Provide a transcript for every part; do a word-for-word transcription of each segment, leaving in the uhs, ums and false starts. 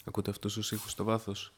Ακούτε αυτούς τους ήχους στο βάθος?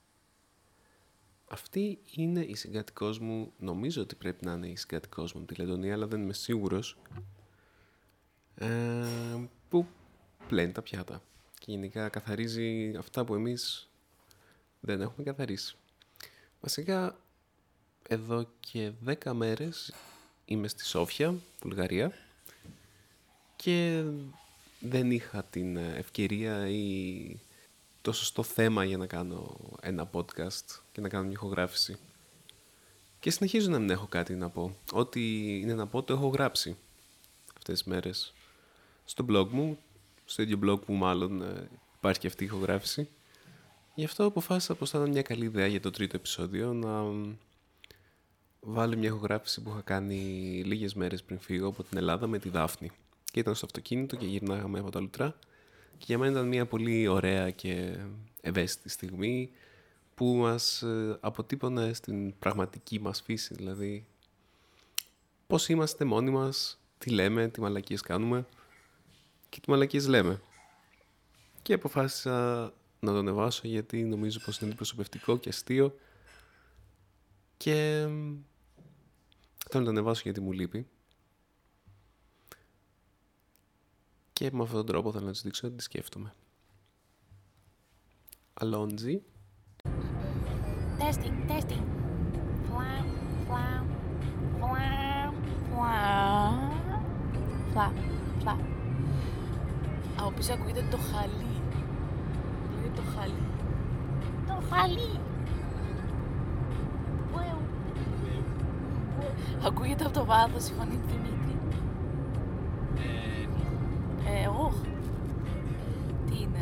Αυτή είναι η συγκατοικός μου, νομίζω ότι πρέπει να είναι η συγκατοικός μου τη Λετωνία, αλλά δεν είμαι σίγουρος, ε, που πλένει τα πιάτα και γενικά καθαρίζει αυτά που εμείς δεν έχουμε καθαρίσει. Βασικά, εδώ και δέκα μέρες είμαι στη Σόφια, Βουλγαρία, και δεν είχα την ευκαιρία ή το σωστό θέμα για να κάνω ένα podcast και να κάνω μια ηχογράφηση. Και συνεχίζω να μην έχω κάτι να πω. Ό,τι είναι να πω το έχω γράψει αυτές τις μέρες στο blog μου, στο ίδιο blog που μάλλον υπάρχει και αυτή η ηχογράφηση. Γι' αυτό αποφάσισα πως θα ήταν μια καλή ιδέα για το τρίτο επεισόδιο να βάλω μια ηχογράφηση που είχα κάνει λίγες μέρες πριν φύγω από την Ελλάδα με τη Δάφνη. Και ήταν στο αυτοκίνητο και γυρνάγαμε από τα Λουτρά. Και για μένα ήταν μια πολύ ωραία και ευαίσθητη στιγμή που μας αποτύπωνε στην πραγματική μας φύση. Δηλαδή, πώς είμαστε μόνοι μας, τι λέμε, τι μαλακίες κάνουμε και τι μαλακίες λέμε. Και αποφάσισα να το ανεβάσω γιατί νομίζω πως είναι αντιπροσωπευτικό και αστείο και θέλω να το ανεβάσω γιατί μου λείπει. Και με αυτόν τον τρόπο θέλω να τους δείξω ότι τη σκέφτομαι. Αλόντζι. Testing, testing. Φλα, φλα, φλα, φλα. Φλα, φλα. Από πίσω ακούγεται το χαλί. Ακούγεται το χαλί. Το χαλί. Ακούγεται από το βάθος η φωνή του Δημήτρη. Ε, όχι. Τι είναι?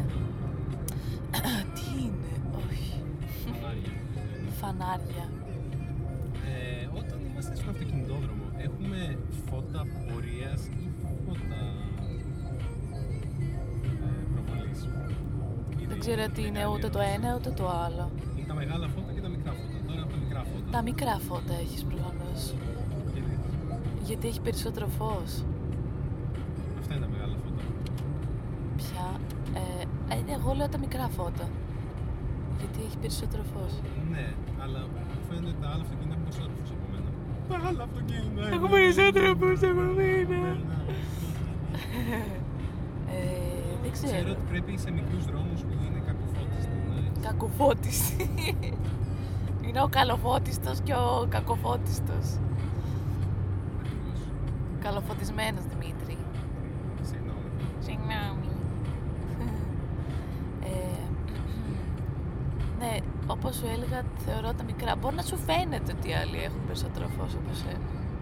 Τι είναι? Όχι. Φανάρια. Φανάρια. Ε, όταν είμαστε στον αυτοκινητόδρομο, έχουμε φώτα πορείας ή φώτα ε, προβολής? Δεν ξέρω τι είναι ούτε το ένα ούτε το άλλο. Είναι τα μεγάλα φώτα και τα μικρά φώτα. Τώρα από τα μικρά φώτα. Τα μικρά φώτα έχεις προφανώς. Γιατί? Γιατί έχει περισσότερο φως. Αυτά είναι τα μεγάλα φώτα. Πια. Ε, ε, εγώ λέω τα μικρά φώτα. Γιατί έχει περισσότερο φως. Ναι, αλλά μου φαίνεται ότι τα άλλα αυτοκίνητα έχουν περισσότερο φως από μένα. Τα άλλα αυτοκίνητα Έχω περισσότερο φως από μένα. Ε, δεν ξέρω. Ξέρω ότι πρέπει σε μικρούς δρόμους που είναι κακοφώτιστοι. Κακοφώτιστη. Είναι ο καλοφώτιστος και ο κακοφώτιστος. Ακριβώς. Καλοφωτισμένος Δημήτρη. Συγγνώμη. Συγγνώμη. ε, ναι, όπως σου έλεγα, θεωρώ τα μικρά. Μπορεί να σου φαίνεται ότι οι άλλοι έχουν περισσότερο φως από εσένα.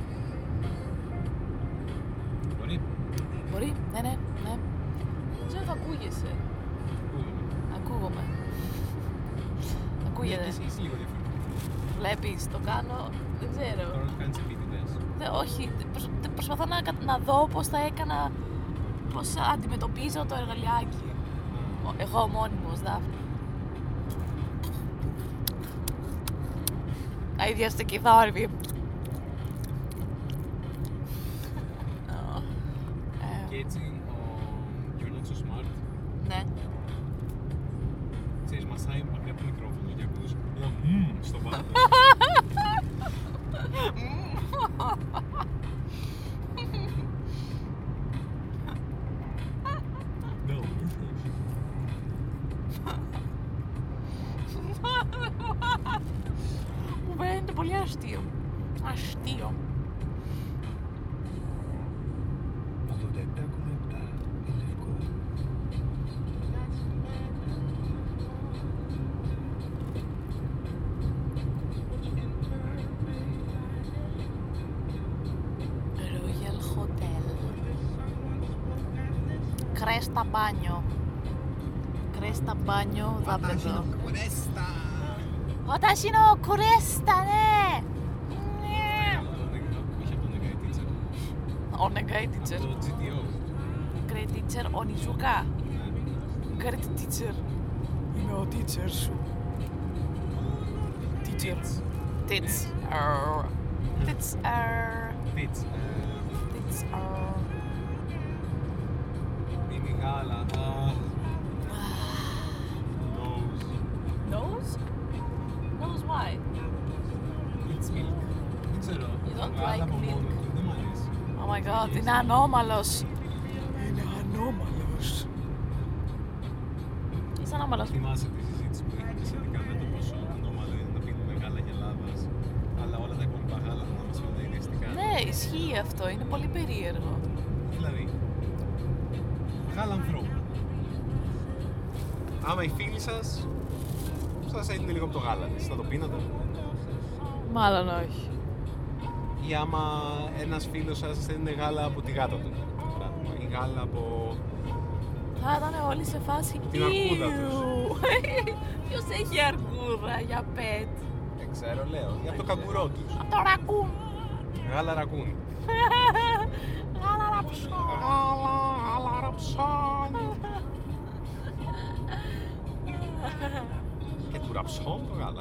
Μπορεί. Μπορεί, ναι, ναι, ναι. Δεν ξέρω αν ακούγεσαι. Ακούγομαι. Ακούγομαι. Ακούγεται. Εσύ είσαι λίγο διαφορετικό. Βλέπεις, το κάνω, δεν ξέρω. Τώρα το κάνεις επίτηδες. Δε, όχι, προσ, προσπαθώ να, να δω πώς θα έκανα, πώς αντιμετωπίζω το εργαλειάκι. Εγώ μόνιμος, Δάφνη. Αίδια στο κιθάρι. Και έτσι ο You're Not So Smart, Ναι. ξέρεις, μασάει μακριά από το μικρόφωνο και ακούς ένα μμμ στο βάθος. No. Μου φαίνεται πολύ αστείο. Αστείο. ογδόντα επτά κόμμα επτά Λευκό. Royal Hotel. Κρέστα μπάνιο. Κρέστα μπάνιο, δάπεδο. Όταν είναι ο κουρέστα, ναι! Όχι από το Negai Teacher. Ο Negai Από Teacher. το τζι τι ο. Great Teacher, ο Νιζούκα. Great Teacher. Είμαι ο teacher σου. Teacher. Tits. Arr. Tits. Arr. Pitch. Tits. Arr. Είναι γάλα. Αχ. No. my god, είναι ανώμαλος. Είναι ανώμαλος. Είσαι ανώμαλος. Θυμάσαι τη συζήτηση που είχαμε σχετικά με το πόσο ανώμαλο είναι να πίνουμε γάλα γελάδας, αλλά όλα τα υπόλοιπα γάλα να μας φαίνονται ιδεαστικά. Ναι, ισχύει αυτό. Είναι πολύ περίεργο. Δηλαδή, γάλα ανθρώπου. Άμα οι φίλοι σας σας έδινε λίγο από το γάλα της, θα το πίνατε? Μάλλον όχι. Ή άμα ένας φίλος σας σας έδινε γάλα από τη γάτα του, ή γάλα από... Θα ήταν όλοι σε φάση. Την αρκούδα τους. Ποιος έχει αρκούδα για πετ? Δεν ξέρω, λέω. Ή από το καγκουρό τους. Από το ρακούν. Γάλα ρακούν. Γάλα ραψό. Γάλα, γάλα ραψόνι. Και του ραψόν το γάλα.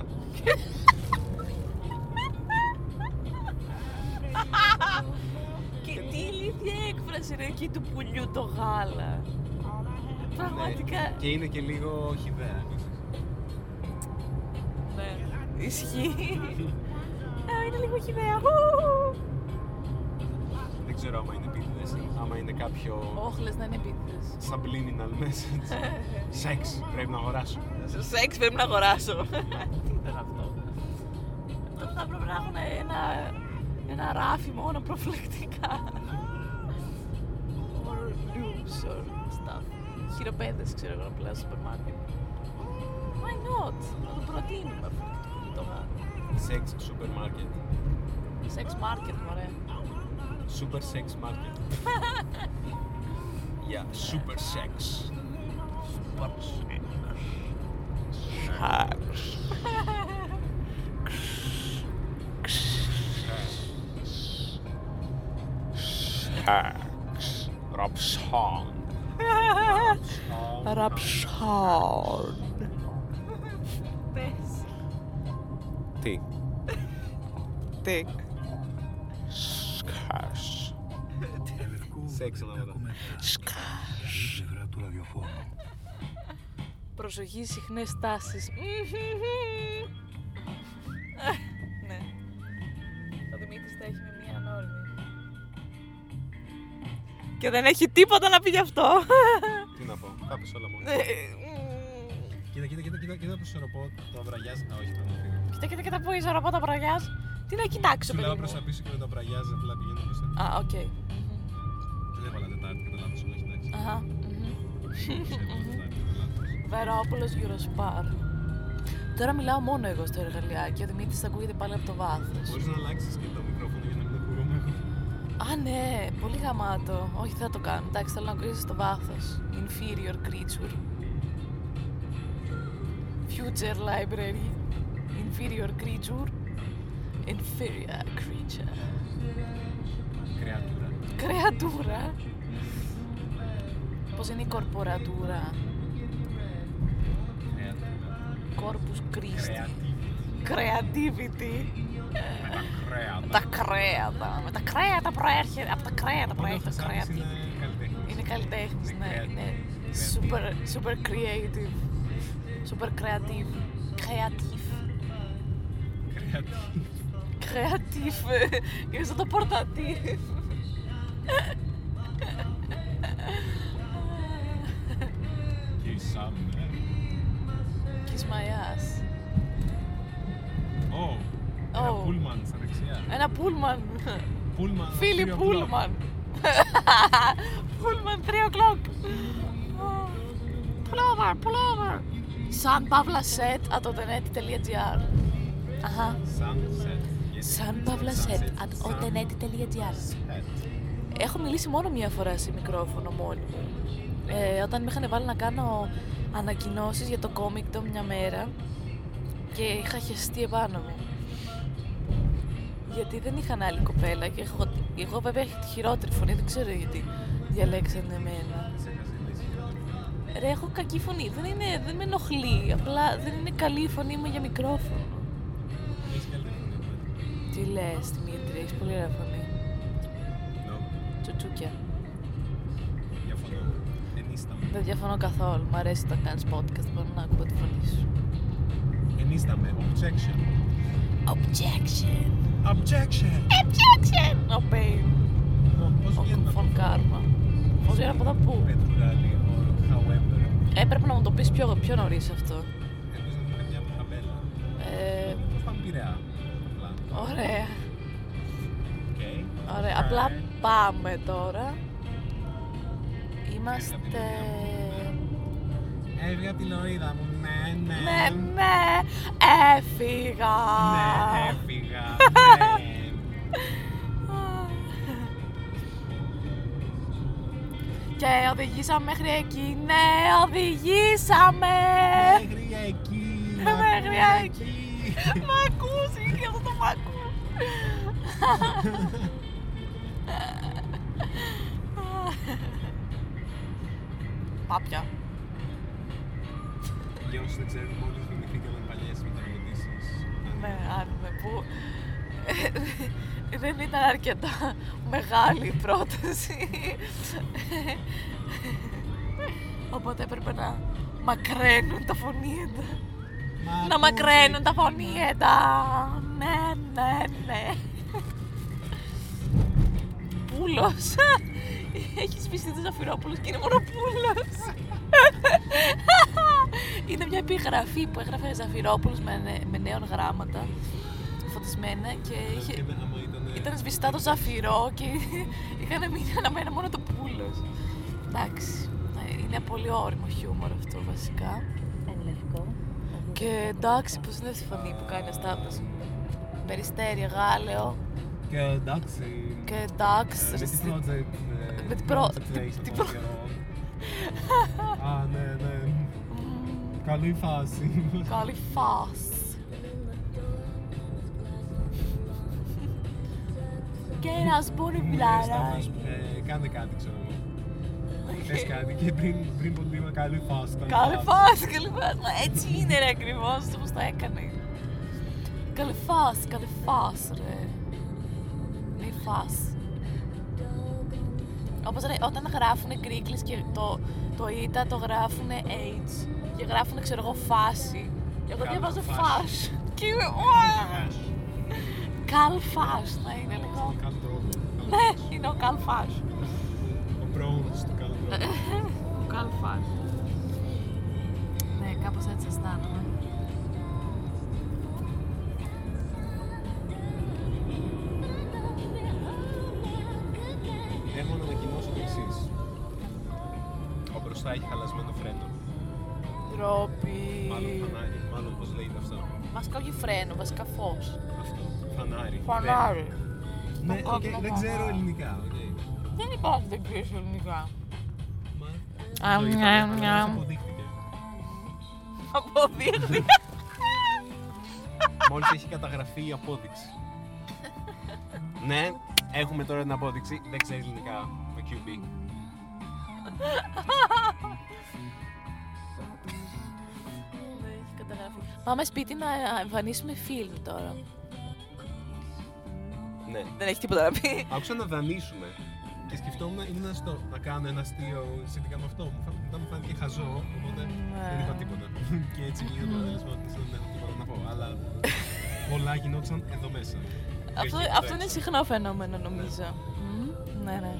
Και τι ηλίθια έκφραση είναι εκεί του πουλιού το γάλα. Πραγματικά. Ναι. Και είναι και λίγο χυδαία. Ναι, ισχύει. Α, είναι λίγο χυδαία. Δεν ξέρω άμα είναι επίτηδες ή άμα είναι κάποιο Όχλες να είναι επίτηδες. subliminal message. Σεξ, πρέπει να αγοράσω. Σεξ πρέπει να αγοράσω. Τι ήταν αυτό? Θα πρέπει να έχουν ένα, ένα ράφι μόνο προφυλακτικά. Or loops or stuff. Χειροπέδες ξέρω εγώ να πουλάω στο σούπερ μάρκετ. Why not? Να το προτείνουμε αυτό το γάλα. Sex supermarket. Sex market, μωρέ. Super sex market. Yeah, super sex. Super sex. Ραψόν. Ραψόν. Πες. Τι. Τι. Σκάς. Σεξ ανάμεσα. Πλευρά του ραδιοφώνου. Προσοχή, συχνές τάσεις. Ναι. Ο Δημήτρης τα έχει με μία ανόρμη. Και δεν έχει τίποτα να πει γι' αυτό. Τι να πω, τα πες όλα μόνο. Κοίτα, κοίτα, κοίτα, κοίτα, κοίτα το σωροπό, το αυραγιάζ. Α, όχι, πρέπει να φύγω. Κοίτα, κοίτα, κοίτα, πού είσαι ο ρομπότα βραγιάς. Τι να κοιτάξω, Σου παιδί λέω μου. προς τα πίσω και με το αυραγιάζ, απλά πηγαίνω προς τα πίσω. Α, οκ. Δεν έβαλα Τετάρτη, κατά λάθος, όχι, εντάξει. Αχα. Δεν έβαλα Τετάρτη, κατά λάθος. Βερόπουλος Eurospar. Τώρα μιλάω μόνο εγώ στο εργαλειάκι. Ο Δημήτρης θα ακούγεται πάλι από το βάθος. Μπορείς να αλλάξεις και το μικρόφωνο για να μην ακούμε. Α, ναι, πολύ γαμάτο. Όχι, θα το κάνω. Εντάξει, θέλω να ακούγεσαι στο βάθος. Inferior creature. Future library. Inferior creature. Inferior creature. Κρεατούρα. Κρεατούρα. Πώς είναι η κορπορατούρα. Κρεατούρα. Corpus Christi. Creativity. Creativity. Με τα κρέατα. Τα κρέατα. Με τα κρέατα προέρχεται. Από τα κρέατα Οπότε προέρχεται. αυτό είναι Creativity. καλλιτέχνης. Είναι καλλιτέχνης, Είναι ναι. creative. Είναι Creative. super, super creative. Super creative. Creative. Creative. Creative. Είναι σαν το portative. Kiss up, ναι. Kiss my ass. Ω, ένα Oh. πούλμαν στα δεξιά. Ένα πούλμαν. Πούλμαν. Φίλι three o'clock. πούλμαν. Πούλμαν, three o'clock. Pullover, pullover. Σαν παύλα set at otenet.gr. Αχα. Sunset. Σαν παύλα set at otenet.gr. Set. Έχω μιλήσει μόνο μία φορά σε μικρόφωνο μόνη μου. Ε, όταν με είχαν βάλει να κάνω ανακοινώσεις για το κόμικ το μια μέρα και είχα χεστεί επάνω μου. Γιατί δεν είχαν άλλη κοπέλα και έχω, εγώ βέβαια έχω τη χειρότερη φωνή, δεν ξέρω γιατί διαλέξανε εμένα. Σε χαζηλές. Ρε, έχω κακή φωνή, δεν, είναι, δεν με ενοχλεί, απλά δεν είναι καλή η φωνή μου για μικρόφωνο. Έχεις καλύτερη φωνή από μένα. Τι λες, Δημήτρη, έχεις πολύ ωραία φωνή. No. Τσουτσούκια. Διαφωνώ. Ενίσταμε. Δεν διαφωνώ καθόλου, μου αρέσει όταν κάνεις podcast, μπορώ να ακούω τη φωνή σου. Ενίσταμε. Objection. Objection. Objection. Objection. No pain. No Πώς βγαίνουν από Φων Κάρμα. Πώς βγαίνουν από εδώ πού? Πετρούγαλι, however. Έπρεπε να μου το πεις πιο, πιο νωρίς αυτό. Ελπίζω να είναι μια ταμπέλα. Ε, Πώς πάμε Πειραιά. Απλά. ωραία. Οκ. Ωραία. Απλά πάμε τώρα. Είμαστε... Έβγα από τη Λωρίδα μου, ναι, ναι. Ναι, ναι, έφυγα. Ναι, έφυγα, ναι. Και οδηγήσαμε μέχρι εκεί, ναι, οδηγήσαμε. Μέχρι εκεί, Μέχρι εκεί. Μ' ακούς, είναι αυτό το μ' ακούς. Πάπια. Για όσους δεν ξέρουν, όλοι θυμηθήκαμε παλιές μεταγλωτήσεις. Ναι, άρουμε που δεν ήταν αρκετά μεγάλη η πρόταση. Οπότε έπρεπε να μακραίνουν τα φωνήεντα. Να μακραίνουν τα φωνήεντα. Ναι, ναι, ναι. Πούλος. Έχει σβηστεί το Ζαφυρόπουλος και είναι μόνο πούλος. Είναι μια επιγραφή που έγραφε Ζαφυρόπουλος με, με νέων γράμματα φωτισμένα και είχε, ήταν σβηστά το Ζαφυρό και είχαν μείνει αναμένα μόνο το πούλος. Εντάξει, είναι πολύ όριμο χιούμορ αυτό βασικά. Και εντάξει, πώς είναι αυτή η φωνή που κάνει αστάθος. Περιστέρι, Γάλεο. Και εντάξει. Και εντάξει. Με την project. Με την project. Την project. Α, ναι, ναι. Καλή φάση. Καλή φάση. Και ένας μπουρμπλάρας. Κάνε κάτι, ξέρω εγώ. Πες κάτι και πριν, πριν πω τίμημα καλή φάση. Καλή φάση, καλή φάση. Μα έτσι είναι ρε ακριβώς, όπως το έκανε. Καλή φάση, καλή φάση ρε. Καλή φάση. Όπως ρε, όταν γράφουνε γκρίκλες και το, το ήτα το γράφουνε H και γράφουνε ξέρω εγώ φάση. Εγώ διαβάζω φάση. Και είμαι καλ φάση να είναι λίγο. Ναι, είναι ο καλ φάση. Ο πρώος του καλ τρόπο. Ο καλ φάση. Ναι, κάπως έτσι αισθάνομαι. Έχω να ανακοινώσω το εξής. Ο μπροστά έχει χαλασμένο φρένο. Τρόπι. Μάλλον φανάρι, μάλλον πώς λέγεται αυτό. Βασικά όχι φρένο, βασικά φως. Αυτό. Φανάρι. Φανάρι. Ναι, Το οκ, κόκκινο δεν ξέρω φανάρι. ελληνικά. οκ. Δεν υπάρχει δεν ξέρεις ελληνικά. Μα, Αμ, το είπα, νιαμ, αλλά νιαμ. μας αποδείχθηκε. Αποδείχθη. Μόλις έχει καταγραφεί η απόδειξη. Ναι, έχουμε τώρα την απόδειξη. Δεν ξέρει ελληνικά. Με κιου μπι. Δεν έχει καταγραφεί. Πάμε σπίτι να εμφανίσουμε φιλμ τώρα. Ναι. Δεν έχει τίποτα να πει. Άκουσα να δανείσουμε και σκεφτόμουν ήμουν στο, να κάνω ένα αστείο σχετικά με αυτό. Μου φα- Μετά μου φάνηκε χαζό, οπότε Ναι. δεν είπα τίποτα. Και έτσι βγήκε το αποτέλεσμα ότι δεν έχω τίποτα να πω. Αλλά πολλά γινόντουσαν εδώ μέσα. Αυτό, Και αυτό είναι έξω. συχνό φαινόμενο νομίζω. Μμμ, ναι, ναι.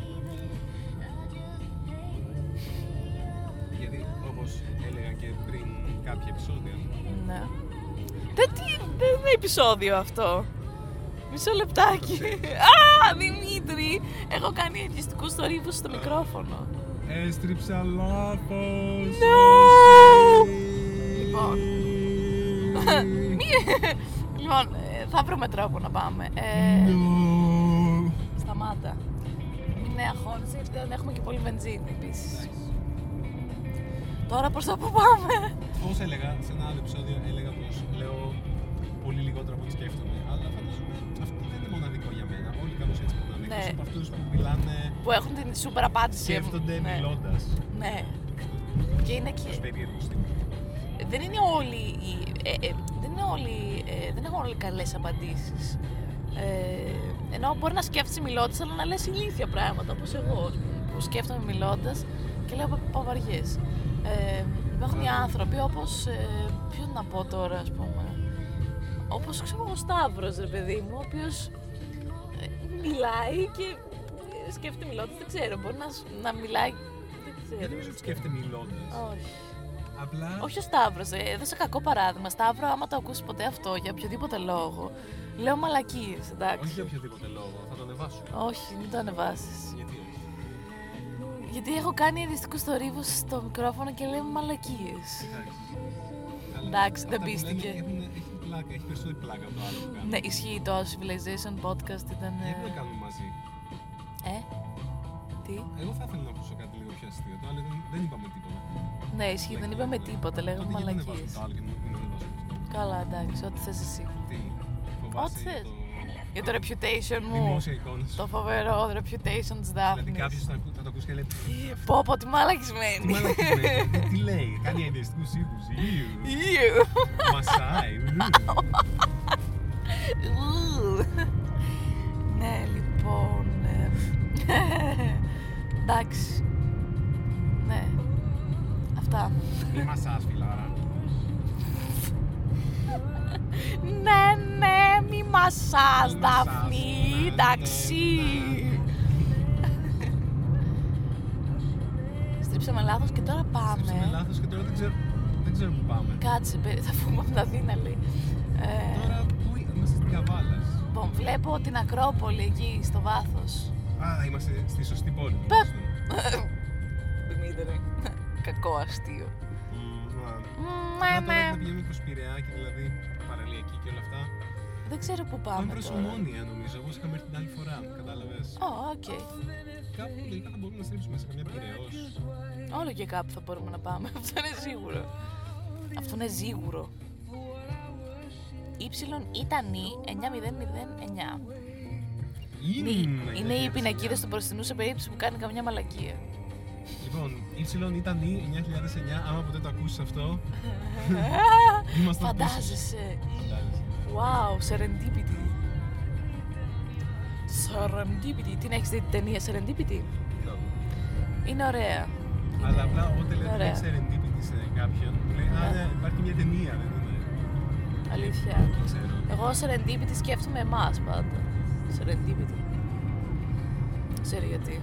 Γιατί όπως έλεγα και πριν κάποια επεισόδια. Ναι. Δεν, τι, δεν είναι επεισόδιο αυτό. Μισό λεπτάκι. Α, Δημήτρη! Έχω κάνει ελκυστικούς θορύβους στο μικρόφωνο. Έστριψα λάθος. No! όχι. Λοιπόν. Μη... λοιπόν, ε, θα βρούμε τρόπο να πάμε. Ε, No. Σταμάτα. Μην είναι αγχώνεσαι γιατί δεν έχουμε και πολύ βενζίνη επίσης. Τώρα προς τα που πάμε. Όπως έλεγα, σε ένα άλλο επεισόδιο έλεγα πως λέω πολύ λιγότερο από ό,τι σκέφτομαι. Αλλά φαντάζομαι αυτό δεν είναι μοναδικό για μένα. Όλοι κάπως έτσι μιλάνε. Ναι. Εκτός από αυτούς που μιλάνε, Που έχουν την σούπερ απάντηση. σκέφτονται Ναι. μιλώντας. Ναι. Και είναι και... Τους περίεργους τύπους. Δεν είναι όλοι οι... Ε, ε, δεν είναι όλοι... Ε, δεν έχουν όλοι καλές απαντήσεις. Ε, ενώ μπορεί να σκέφτεσαι μιλώντας, αλλά να λες ηλίθια πράγματα, όπως εγώ, που σκέφτομαι μιλώντας και λέω πα- παπαριές. Ε, υπάρχουν οι άνθρωποι όπως... Ε, ποιον να πω τώρα, ας πούμε... Όπως ξέρω ο Σταύρος, ρε παιδί μου, ο οποίος ε, μιλάει και σκέφτεται μιλώντας, δεν ξέρω. Μπορεί να, να μιλάει. Δεν ξέρω. Δεν νομίζω ότι σκέφτεται μιλώντας. Όχι. Απλά. Όχι ο Σταύρος, ε, έδωσε κακό παράδειγμα. Σταύρο, άμα το ακούσει ποτέ αυτό για οποιοδήποτε λόγο, λέω μαλακίες, εντάξει. Όχι για οποιοδήποτε λόγο, θα το ανεβάσω. Όχι, μην το ανεβάσεις. Γιατί όχι. Γιατί έχω κάνει εριστικούς θορύβους στο μικρόφωνο και λέμε μαλακίες. Εντάξει, δεν Αυτά που πίστηκε. λένε έχουν- Έχει πλάκα, έχει περισσότερη πλάκα από το άλλο που κάνουμε. Ναι, ισχύει το Civilization podcast ήταν. Γιατί δεν ε, το κάνουμε μαζί. Ε, τι. Εγώ θα ήθελα να ακούσω κάτι λίγο πιο αστείο. Το άλλο δεν, δεν είπαμε τίποτα. Ναι, ισχύει, δεν είπαμε τίποτα, λέγαμε Τότε γιατί δεν μαλακίες. ανεβάσουμε το άλλο και μην μην ανεβάσουμε αυτό. Καλά, εντάξει, ό,τι θες εσύ. Τι, Ό,τι φοβάσαι θες. το Για το reputation μου. δημόσια εικόνα σου. Το φοβερό reputation της Δηλαδή Δάφνης. κάποιος θα, ακού- θα το ακούσει και λέει Πω πω, τι «Τι μαλακισμένη. μαλακισμένη, τι- τι λέει, κάνει ενδιαστικούς ήχους, ιου, Ιου. μασάει, ου». Ου. Ναι, λοιπόν. ε, Εντάξει. Ναι. Αυτά. Μη μασάς φιλάρα. Ναι, ναι, μη μασάς, Μη Δάφνη. μασάς, Εντάξει. Στρίψαμε λάθος και τώρα Στρίψαμε πάμε. λάθος και τώρα δεν ξέρω, δεν ξέρω που πάμε. Κάτσε, παι- θα βγούμε από την Αθήνα, λέει. Ε, Τώρα πού είμαστε στην Καβάλας. Λοιπόν, βλέπω την Ακρόπολη εκεί στο βάθος. Α, είμαστε στη σωστή πόλη. Πε- τουλάχιστον. Δημήτρη. Κακό αστείο. Μμμ, α. Ναι, Να τώρα ναι. να πηγαίνουμε προς Πειραιάκι, δηλαδή παραλιακή και όλα αυτά. Δεν ξέρω πού Πάμε πάμε προς τώρα. Ομόνια νομίζω, όπως είχαμε έρθει την άλλη φορά, κατάλαβες. Ω, οκ. Κάπου τελικά θα μπορούμε να στρίψουμε σε καμιά Πειραιώς. Όλο και κάπου θα μπορούμε να πάμε. Αυτό είναι σίγουρο. Αυτό είναι σίγουρο. Ήψιλον ήταν η εννιά μηδέν μηδέν εννιά. Είναι, Είναι, είναι οι πινακίδες του μπροστινού σε περίπτωση που κάνει καμιά μαλακία. Λοιπόν, Y ήταν η εννιά χιλιάδες εννιά, άμα ποτέ το ακούσεις αυτό. Είμαστε Φαντάζεσαι. Φαντάζεσαι. Wow, serendipity. Serendipity. Την έχεις δει την ταινία Serendipity? No. Είναι ωραία. Αλλά απλά όταν λέει ωραία. ότι serendipity σε κάποιον, μου λέει Α, Ναι. ναι, υπάρχει μια ταινία, δεν είναι. Αλήθεια. Δεν ξέρω. Εγώ Serendipity σκέφτομαι εμάς πάντα. Serendipity. Ξέρω γιατί.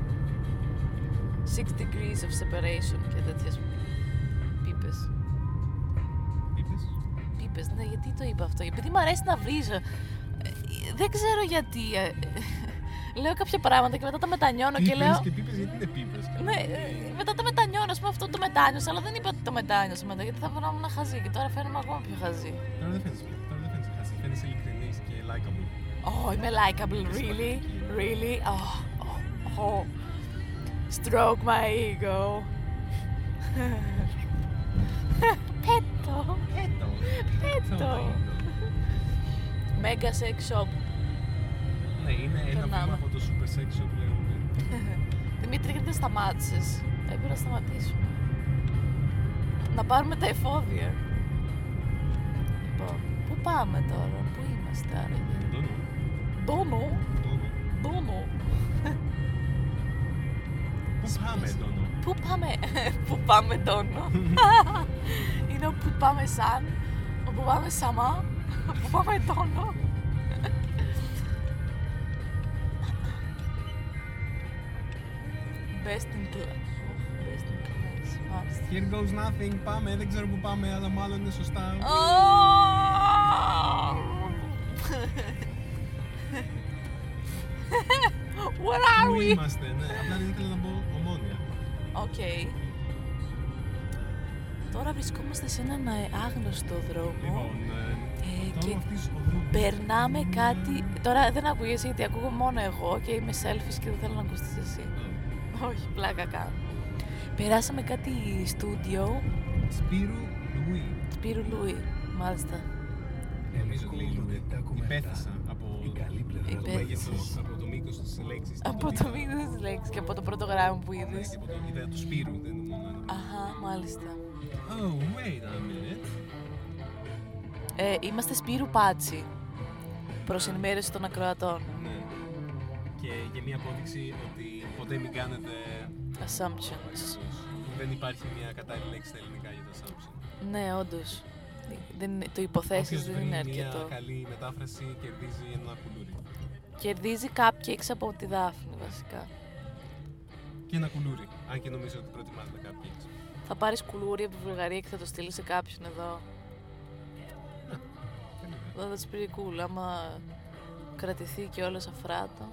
Six degrees of separation και τέτοιες πίπες. Είπες. Πίπες, ναι, γιατί το είπα αυτό? Επειδή μου αρέσει να βρίζω. Ε, Δεν ξέρω γιατί. ε, Λέω κάποια πράγματα και μετά τα μετανιώνω και Πίπες λέω. και πίπες γιατί είναι πίπες. Ναι, ε, μετά τα μετανιώνω, α πούμε, αυτό το μετάνιωσα, αλλά δεν είπα ότι το μετάνιωσα μετά, γιατί θα φαινόμουν χαζή και τώρα φαίνομαι ακόμα πιο χαζή. Τώρα δεν φαίνεσαι πια. Τώρα δεν φαίνεσαι χαζή. Φαίνεσαι ειλικρινής και likeable. Oh, είμαι likeable, really, really. Oh, oh, oh. Stroke my ego. Πέτω. Έτω. Πέτω. Mega sex shop. Ναι, είναι ένα Περνάμε. βήμα από το super sex shop που λέγαμε πριν. Δημήτρη, γιατί δεν σταμάτησες? Έπρεπε να σταματήσουμε. Να πάρουμε τα εφόδια. Λοιπόν, πού πάμε τώρα, πού είμαστε άραγε? Ντόνο. Ντόνο, Ντόνο. ντόνο. Πού πάμε, Ντόνο. Πού πάμε, πού πάμε ντόνο. Είναι ο που πάμε σαν, ο που πάμε σαμά, ο που πάμε ντόνο. Best in class. Best in class. Μάλιστα. Here goes nothing. Πάμε, δεν ξέρω που πάμε, αλλά μάλλον είναι σωστά. Where are Πού we? είμαστε, ναι. Απλά δεν ήθελα να πω Ομόνια. Οκ. Τώρα βρισκόμαστε σε έναν ε, άγνωστο δρόμο. Λοιπόν, Ε, ε, και τώρα αυτής οδού. περνάμε κάτι. Τώρα δεν ακούγεσαι γιατί ακούω μόνο εγώ και είμαι selfish και δεν θέλω να ακουστείς εσύ. Όχι, πλάκα κάνω. Περάσαμε κάτι στούντιο. Σπύρου Λουί. Σπύρου Λουί, μάλιστα. Νομίζω ότι λέει Λουί. Υπέθεσα από πλευρά το του μέγεθος, από το μήκος της λέξης. και Από το μήνυμα της λέξης και από το πρώτο γράμμα που Ναι, είδες. και από το ιδέα του Σπύρου, δεν είναι μόνο ένα. Αχα, μάλιστα. Oh, wait a minute. Ε, είμαστε Σπύρου Πάτσι. Προς ενημέρωση των ακροατών. Ναι. Και για μια απόδειξη ότι ποτέ μην κάνετε Assumptions. δεν υπάρχει μια κατάλληλη λέξη στα ελληνικά για το assumption. Ναι, όντως. Δεν, είναι- το υποθέσεις Όποιος δεν βρει είναι μια αρκετό. καλή μετάφραση κερδίζει ένα κουλούρι. Κερδίζει cupcakes από τη Δάφνη βασικά. Και ένα κουλούρι. Αν και νομίζω ότι προτιμάς τα cupcakes. Θα πάρεις κουλούρι από τη Βουλγαρία και θα το στείλεις σε κάποιον εδώ. Εδώ that's pretty cool, άμα κρατηθεί και όλο αφράτο.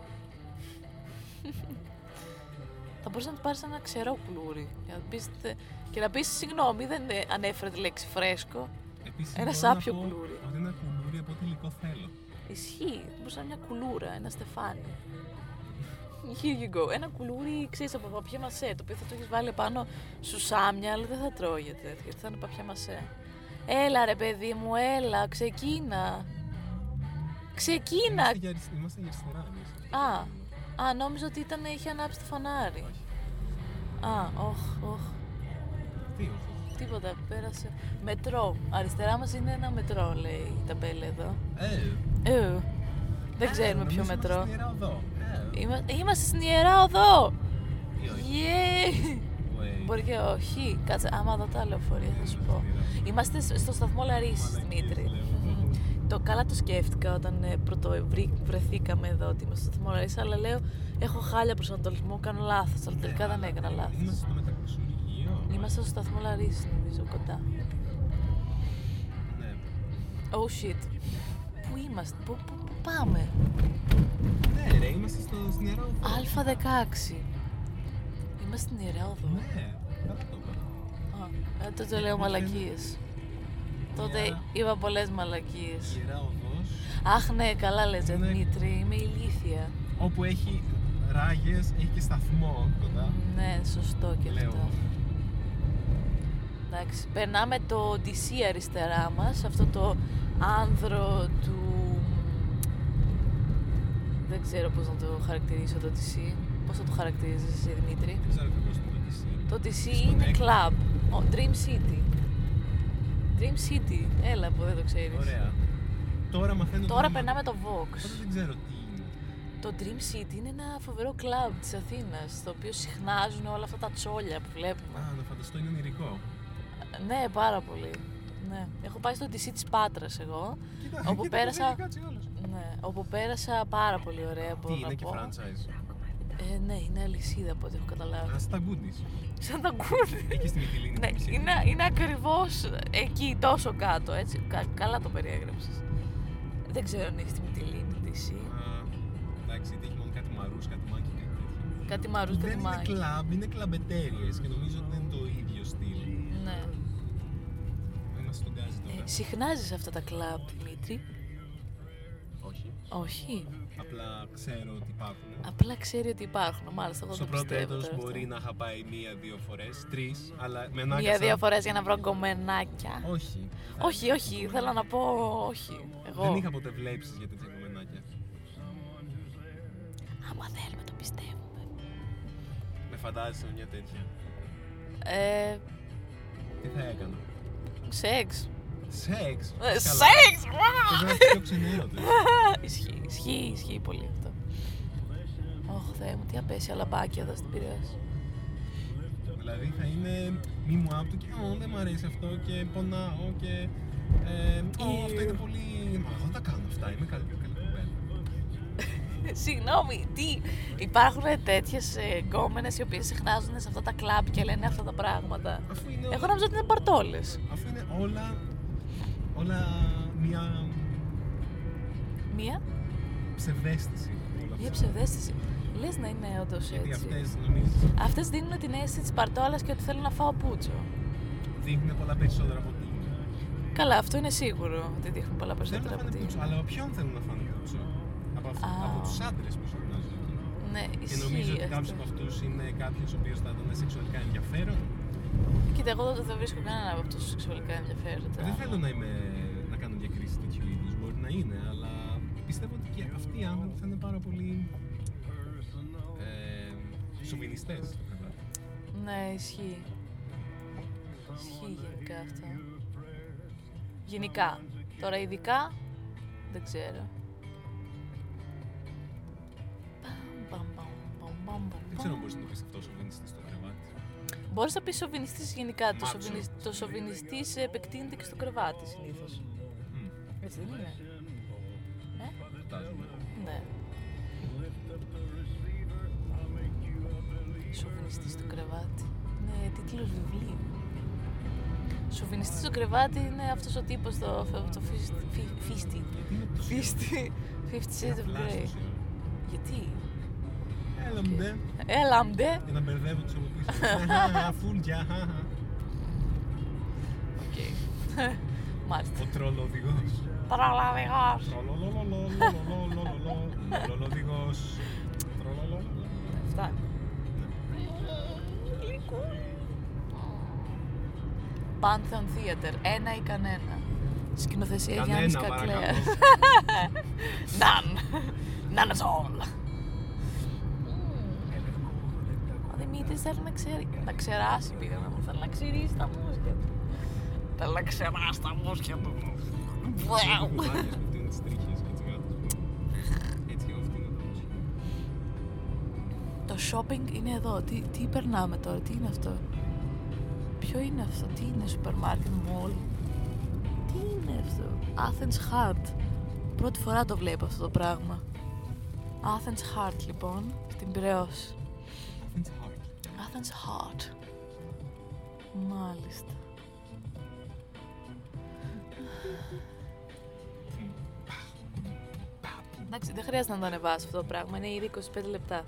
Θα μπορείς να του πάρεις ένα ξερό κουλούρι για να πεις, και να πεις συγγνώμη, δεν ανέφερε τη λέξη φρέσκο. Επίσης, Ένα μπορώ να σάπιο πω κουλούρι. Ότι ένα κουλούρι από ό,τι υλικό θέλω. Ισχύει, θα μπορούσε να είναι μια κουλούρα, ένα στεφάνι. Here you go. Ένα κουλούρι, ξέρεις, από παπιέ μασέ, το οποίο θα το έχεις βάλει πάνω σουσάμια, αλλά δεν θα τρώγεται, γιατί θα είναι παπιέ μασέ. Έλα ρε παιδί μου, έλα, ξεκίνα. Ξεκίνα. Είμαστε για, αρισ- είμαστε για αριστερά εμείς. Α, α, νόμιζα ότι ήταν, είχε ανάψει το φανάρι. Α, όχ, όχ. Τι όχι. Τίποτα, πέρασε. Μετρό. Αριστερά μας είναι ένα μετρό, λέει η ταμπέλα εδώ. Ε, Ε, δεν ξέρουμε ποιο νομίζω μετρό. Είμαστε στην Ιερά Οδό. Ε, Είμα- Είμαστε στην Ιερά Οδό! ή όχι. Yeah. Wait. Μπορεί και όχι. Κάτσε, άμα δω τα λεωφορεία θα σου πω. Είμαστε σ- στο σταθμό Λαρίσης, Δημήτρη. Μμμ. Το καλά το σκέφτηκα όταν ε, πρώτο βρή- βρεθήκαμε εδώ ότι είμαστε στο σταθμό Λαρίσης, αλλά λέω έχω χάλια προσανατολισμό, κάνω λάθος. Αλλά τελικά δεν έκανα λάθος. Είμαστε στο μετακρουσουργείο. Είμαστε στο σταθμό Λαρίσης, νομίζω, κοντά. Ναι. Oh shit. Πού είμαστε, πού, πού, πού πάμε. Ναι, ρε, είμαστε στο, στην Ιερά Οδό. Α δεκαέξι. Είμαστε στην Ιερά Οδό. Ναι, καλά το είπα. Α, ε, τότε λέω μαλακίες. Τότε Ιερά- είπα πολλές μαλακίες. Ιερά Οδός, Αχ ναι, καλά λες Ναι. Δημήτρη, είμαι ηλίθια. όπου έχει ράγες, έχει και σταθμό κοντά. Ναι, σωστό και Λέω. αυτό. Εντάξει, περνάμε το ντι σι αριστερά μας, αυτό το άνδρο του... Δεν ξέρω πώς να το χαρακτηρίσω το ντι σι. Πώς θα το χαρακτηρίζεις εσύ, Δημήτρη? Δεν ξέρω ακριβώς τι είναι το ντι σι. Το ντι σι Στον είναι έκ. club. Ο Dream City. Dream City. Έλα που δεν το ξέρεις. Ωραία. Τώρα μαθαίνω Τώρα το περνάμε όνομα. το Vox. Οπότε δεν ξέρω τι είναι. Το Dream City είναι ένα φοβερό κλαμπ της Αθήνας, στο οποίο συχνάζουν όλα αυτά τα τσόλια που βλέπουμε. Α, να φανταστώ είναι ονειρικό. Ναι, πάρα πολύ. Ναι. Έχω πάει στο ντι σι της Πάτρας εγώ, Κοίτα, όπου κοίτα, πέρασα... έχει κάτσει όλος. Ναι, όπου πέρασα πάρα πολύ ωραία, μπορώ Τι να είναι και πω. franchise. Ε, ναι, είναι αλυσίδα από ό,τι έχω καταλάβει. Α, στα goodies. Σαν τα γκούρι. Εκεί στη Μυτιλίνη. Ναι, που ψήνει. είναι, είναι ακριβώς εκεί, τόσο κάτω, έτσι. Κα- καλά το περιέγραψες. Δεν ξέρω αν έχει τη Μυτιλίνη ντι σι. Α, εντάξει, είτε έχει μόνο κάτι μαρούς, κάτι μάκι, κάτι τέτοιο. Κάτι μαρούς, Δεν κάτι είναι μάκι. κλαμπ, είναι κλαμπετέριες και νομίζω ότι δεν είναι το ίδιο στυλ. Ναι. Είμαστε στον γκάζι τώρα. Ε, συχνάζεις αυτά τα κλαμπ, Δημήτρη? Όχι. Όχι. Απλά ξέρω ότι υπάρχουν. Απλά ξέρει ότι υπάρχουν. Μάλιστα, εγώ Στο το πρώτο πιστεύω έτος τώρα μπορεί αυτό. να είχα πάει μία-δύο φορές, τρεις, αλλά με ανάγκασαν. Μία-δύο φορές για να βρω γκομενάκια. Όχι. Όχι, όχι, θέλω να πω όχι. Εγώ. Δεν είχα ποτέ βλέψεις για τέτοια κομμενάκια. Άμα θέλουμε το πιστεύουμε. Με φαντάζεσαι μια τέτοια. Ε, Τι θα έκανα. σεξ. Σεξ. Ε, Καλά. Σεξ! Πρέπει να είσαι πιο ξενέρωτες. Ισχύει, ισχύει, ισχύει πολύ αυτό. Ωχ, Θεέ μου, τι απέσια λαμπάκια εδώ στην Πειραιώς. Δηλαδή θα είναι μη μου άπτου και «Ω, δεν μ' αρέσει αυτό και πονάω και ε, «Ω, αυτό είναι πολύ... Μα εγώ τα κάνω αυτά, είμαι καλή, καλή κοπέλα». Συγγνώμη, τι. Υπάρχουν τέτοιες ε, γκόμενες οι οποίες συχνάζουν σε αυτά τα κλαμπ και λένε αυτά τα πράγματα. Αφού είναι, Εγώ όλα, νόμιζα ότι είναι παρτόλες. αφού είναι όλα, όλα μια Μία, ψευδαίσθηση. Όλα μία αυτά. ψευδαίσθηση. Λες να είναι όντως Γιατί έτσι. αυτές νομίζεις Αυτές δίνουν την αίσθηση της παρτόλας και ότι θέλω να φάω πούτσο. δείχνουν πολλά περισσότερα από τι είναι. Καλά, αυτό είναι σίγουρο ότι δείχνουν πολλά Θέλουν περισσότερα να από φάνε τι. πούτσο, αλλά από ποιον θέλουν να φάνε πούτσο. Από, αυ- Α. από τους άντρες που συχνάζουν εκεί. Ναι, Και νομίζω ισχύει ότι κάποιος αυτό. από αυτούς είναι κάποιος ο οποίος θα ήταν σεξουαλικά ενδιαφέρον. Κοίτα, εγώ δεν βρίσκω κανένα από αυτούς τους σεξουαλικά ενδιαφέροντα. Δεν θέλω να, είμαι, να κάνω διακρίσεις τέτοιου είδους, μπορεί να είναι, αλλά πιστεύω ότι και αυτοί οι άνθρωποι θα είναι πάρα πολύ ε, σοβινιστές στο κρεβάτι. Ναι, ισχύει. Ισχύει γενικά αυτό. Γενικά. Τώρα ειδικά, δεν ξέρω. Παμ, παμ, παμ, παμ, παμ, Δεν ξέρω αν παμ. μπορείς να το πεις αυτό σοβινιστής στο κρεβάτι. Μπορείς να πεις σοβινιστής γενικά. Το, Μάτσο. σοβινισ- το σοβινιστής επεκτείνεται και στο κρεβάτι συνήθως. Μμ, Έτσι δεν είναι? Ε, φαντάζομαι. ναι. Σοφινιστής στο κρεβάτι. Είναι τίτλος βιβλίου. Σοφινιστής στο κρεβάτι είναι αυτός ο τύπος το, το Φίστη. Φίστη. Fifty Shades of Grey. Γιατί? Έλα μντε. Έλα μντε. Για να μπερδεύω τους από πίσω. Φούλτια. Οκ. Μάλιστα. Ο τρολοδηγός. Τρολοδηγός. Τρολοδηγός. Φτάνει. Pantheon Theater, ένα ή κανένα. Σκηνοθεσία Γιάννης Κακλέας. None. None at all. Ο Δημήτρης θέλει να ξέρει, να ξεράσει πήγα να μου, θέλει να ξηρίσει τα μούσκια του. Θέλει να ξεράσει τα μούσκια του. Το shopping είναι εδώ. Τι, τι περνάμε τώρα, τι είναι αυτό? Ποιο είναι αυτό, τι είναι σούπερ μάρκετ, μόλ? Τι είναι αυτό? Athens Heart. Πρώτη φορά το βλέπω αυτό το πράγμα. Athens Heart λοιπόν, στην Πειραιώς. Athens Heart. Athens Heart. Μάλιστα. Εντάξει, δεν χρειάζεται να το ανεβάσω αυτό το πράγμα, είναι ήδη είκοσι πέντε λεπτά.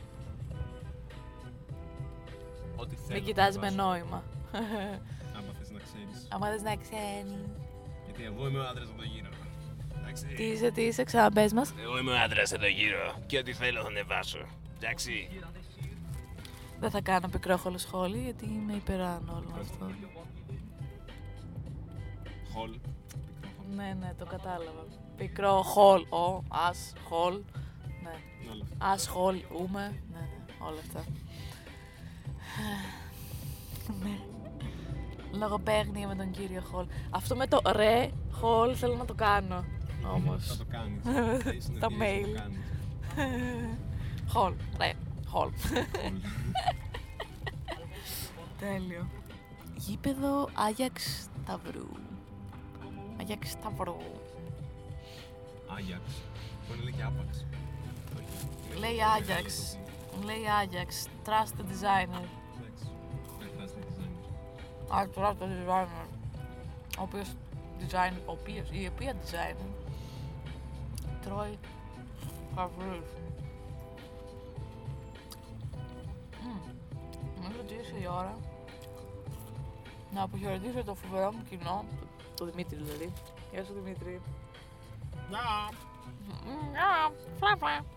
Ό,τι θέλω. Μην κοιτάζει με νόημα. Άμα θες να ξέρεις. Άμα θες να ξέρει. Γιατί εγώ είμαι ο άντρας εδώ γύρω. Εντάξει. Τι είσαι, τι είσαι, ξαναπες μας. Εγώ είμαι ο άντρας εδώ γύρω και ό,τι θέλω θα ανεβάσω. Εντάξει. Δεν θα κάνω πικρόχολο σχόλιο γιατί είμαι υπεράνω όλο αυτό. Χολ. Ναι, ναι, το κατάλαβα. Πικρό χολ, ο, ας, χολ. Ναι. Όλα. Ας, χολ, ούμε. Ναι, ναι, όλα αυτά. Ναι. Λογοπαίγνια με τον κύριο Χολ. Αυτό με το ρε, Χολ, θέλω να το κάνω. Όμως. Θα το κάνεις. Τα mail. Χολ, ρε, Χολ. Τέλειο. Γήπεδο Άγιαξ Σταυρού. Άγιαξ Σταυρού. Άγιαξ. Μπορεί να λέει και άπαξ. Λέει Άγιαξ. Λέει Άγιαξ. Trust the designer. Εντάξει. Δεν χρειάζεται design. Α, trust the designer. Ο οποίος design, ο οποίος, η οποία designer τρώει φαβρούς. Νομίζω ότι ήρθε η ώρα να αποχαιρετήσω το φοβερό μου κοινό, το Δημήτρη δηλαδή. Γεια σου Δημήτρη. Γεια! Γεια, φλα φλα.